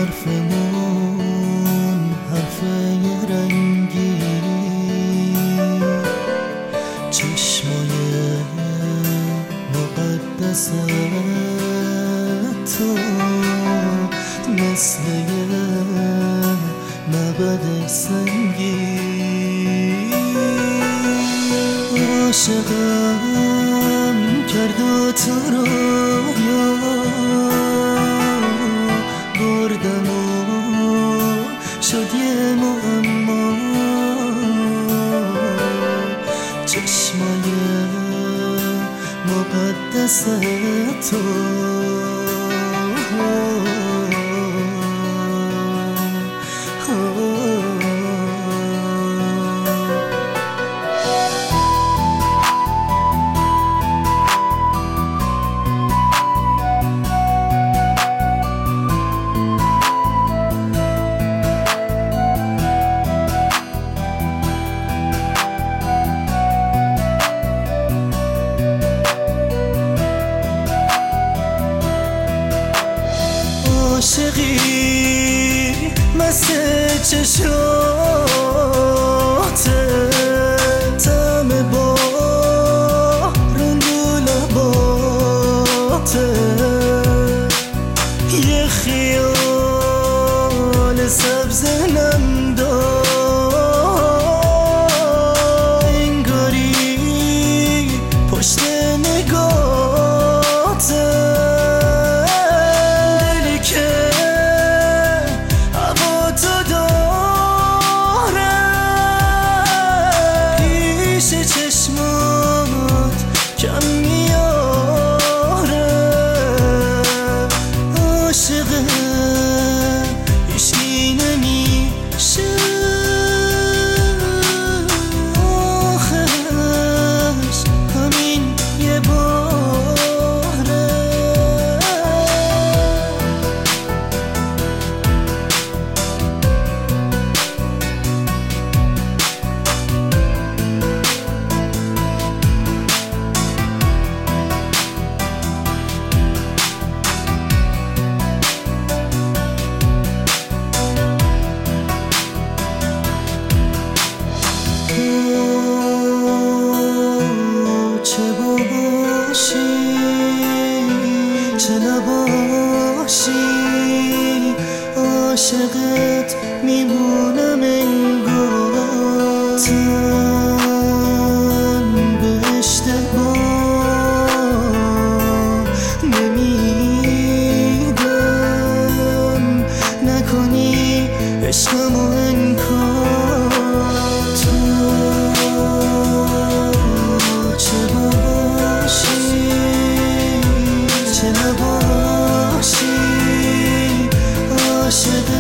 حرفمون حرف یه رنگی، چشمای مقدس تو مثل یه معبد سنگی. عاشقم کرد و تو رو بردم و شد یه معما. چشمای مقدس تو عاشقی مثل چشاته، طعم بارون رو لباته، یه خیال سبز نمدار، انگاری پشت نگاته. چشمات کم میاره، عاشقه هیچکی نمیشه، آخرش همین یه باره. چه نباشی عاشقت میمونم انگار، تن به اشتباه نمیدم، نکنی عشقمو انکار. تو چه باشی چه نباشی عاشق